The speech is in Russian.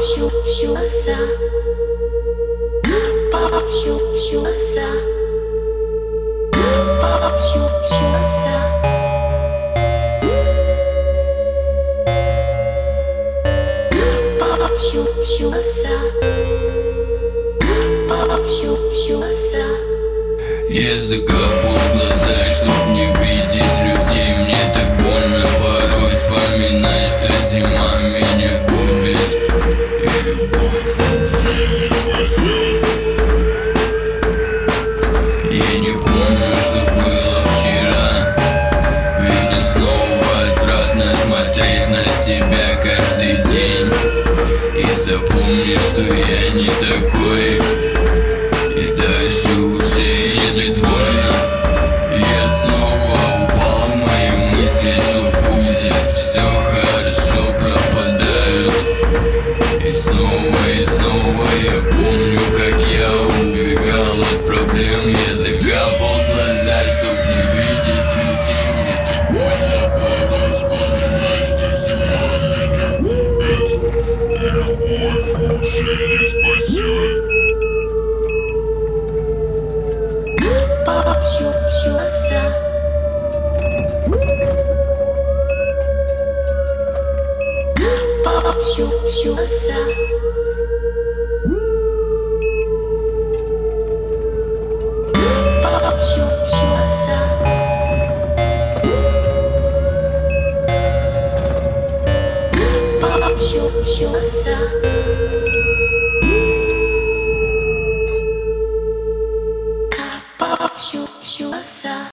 Я закапал глаза, чтоб не видеть людей. Мне так больно порой вспоминать, что зима меня губит, и любовь уже не спасет. Я не помню, что было вчера, ведь мне снова отрадно смотреть на себя каждый день. И запомни, что я не такой, и дальше уже не твой. Я снова упал, мои мысли, что будет все хорошо, пропадают. И снова я помню, как я убегал от проблем. Я закапал глаза, чтоб не видеть людей. Мне так больно порой вспоминать, что зима меня губит, и любовь уже не спасет.